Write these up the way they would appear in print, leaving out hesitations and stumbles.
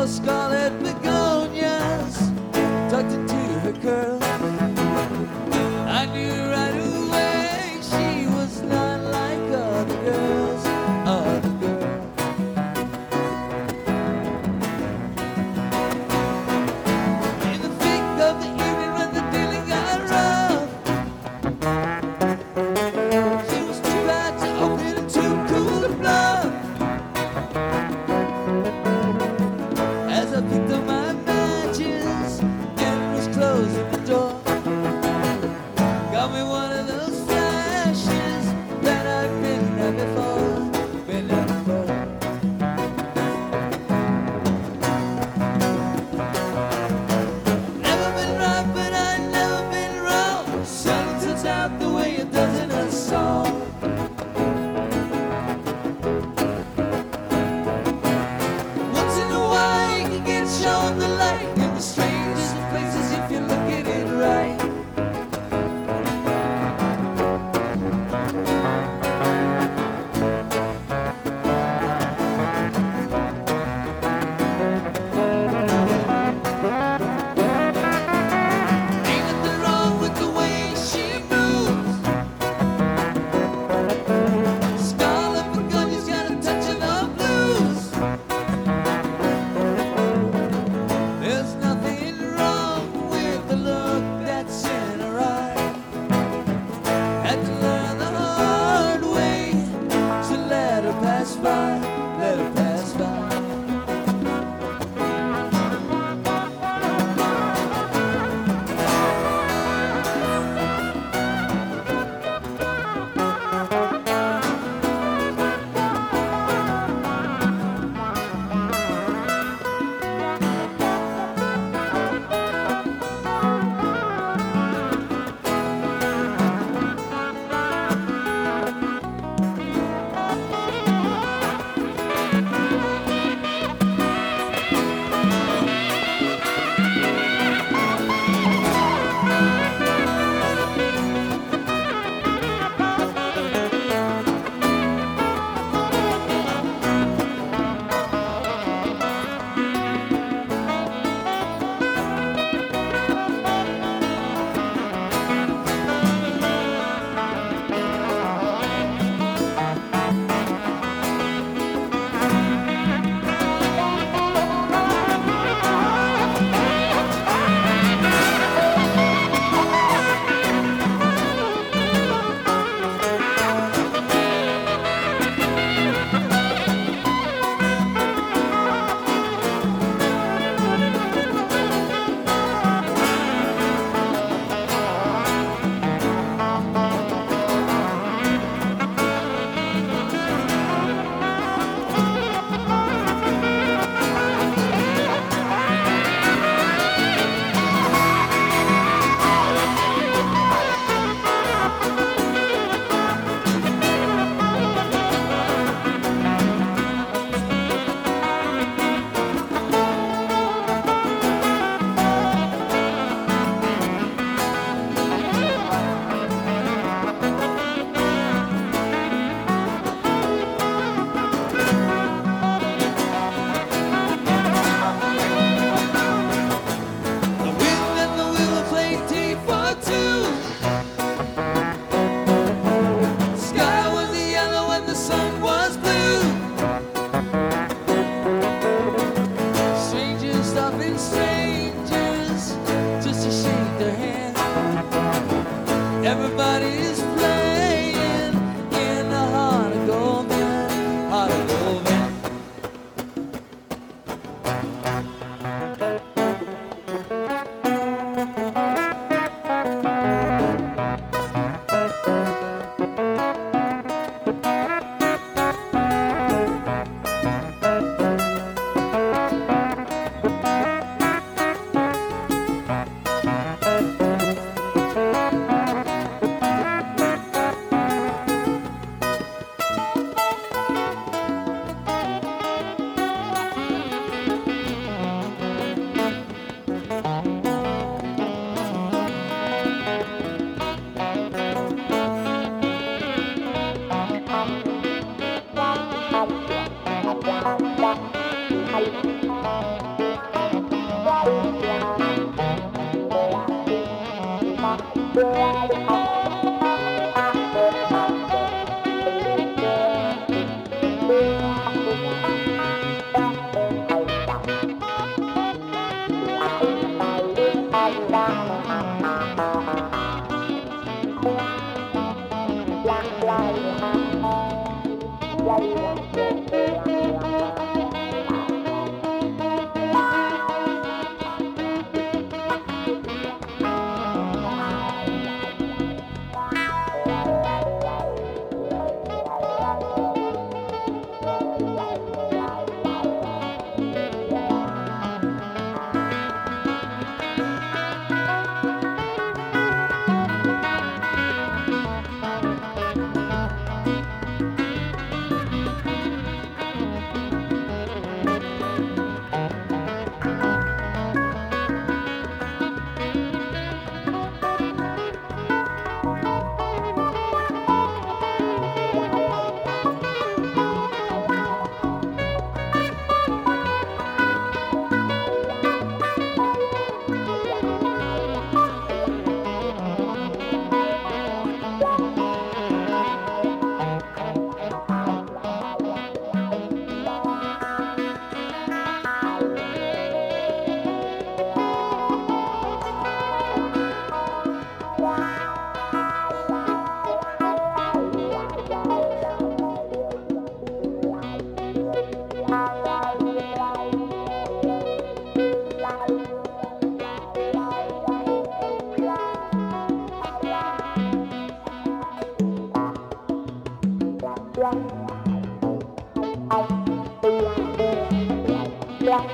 more scarlet begonias tucked into her curls. I knew right away she was not like other girls, other girls. In the thick of the evening when the dealing got rough, she was too hot to open and too cool to bluff. As I picked up my matches and was closing the door, got me one of those flashes that I've been there before, been there before. Never been right, but I've never been wrong. Sun turns out the way it does in a song. Once in a while you can get shown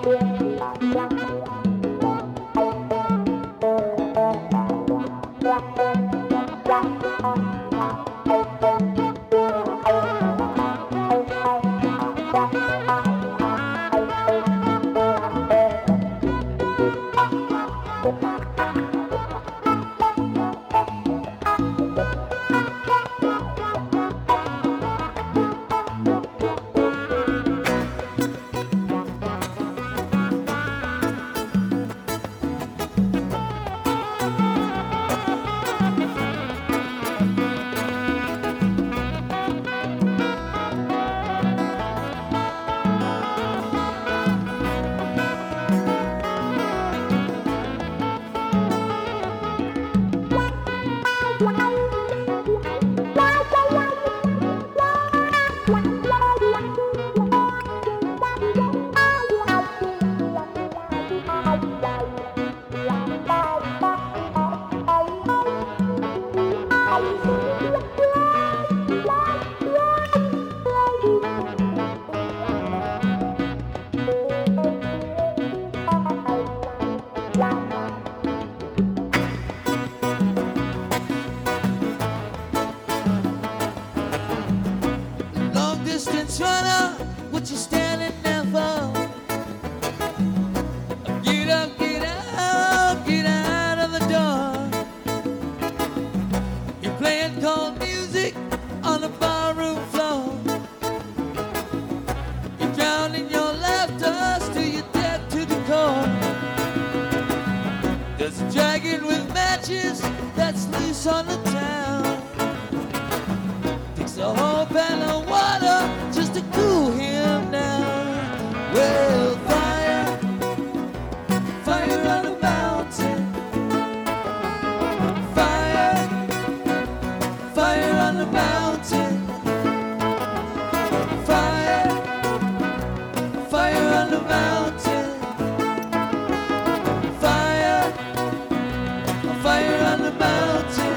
Long distance runner, what you standing there for? Get up, get out of the door. You're playing cold music on the barroom floor. You're drowning your laughter till you're dead to the core. There's a dragon with matches that's loose on the town. Takes a whole pan of water just to cool him down. Well, fire, fire on the mountain. Fire, fire on the mountain. Fire, fire on the mountain. Fire, fire on the mountain.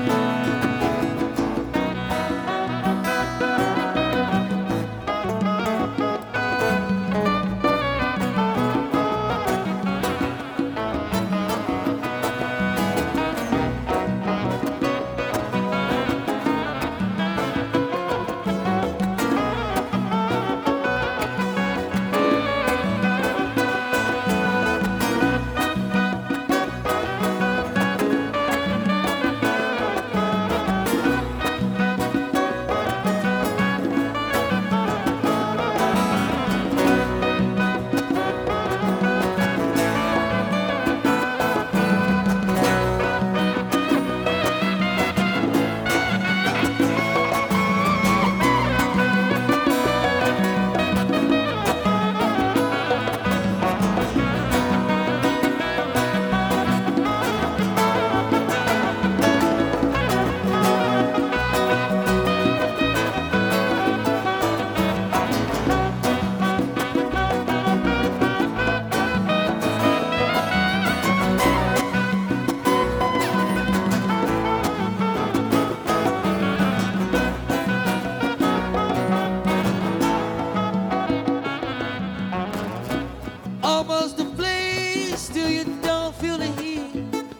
Almost a place till you don't feel the heat.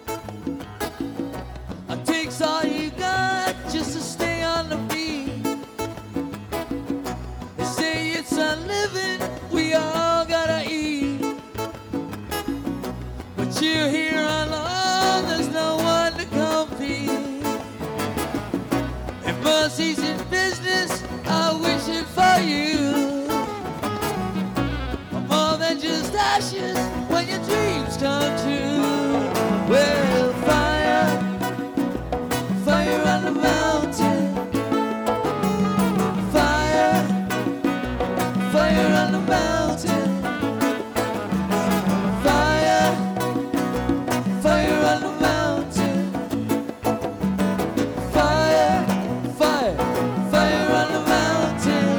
It takes all you got just to stay on the beat. They say it's a living, we all gotta eat. But you're here alone, there's no one to compete. If mercy's in business, I wish it for you. More than just ashes when your dreams come true. Well, fire, fire on the mountain. Fire, fire on the mountain. Fire, fire on the mountain. Fire, fire, fire on the mountain.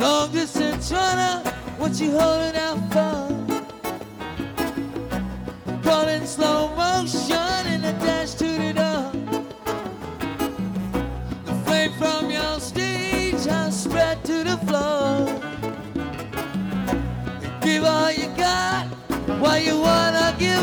Long distance runner, what you holding out for? Caught in slow motion in a dash to the door. The flame from your stage has spread to the floor. Give all you got, what you wanna give.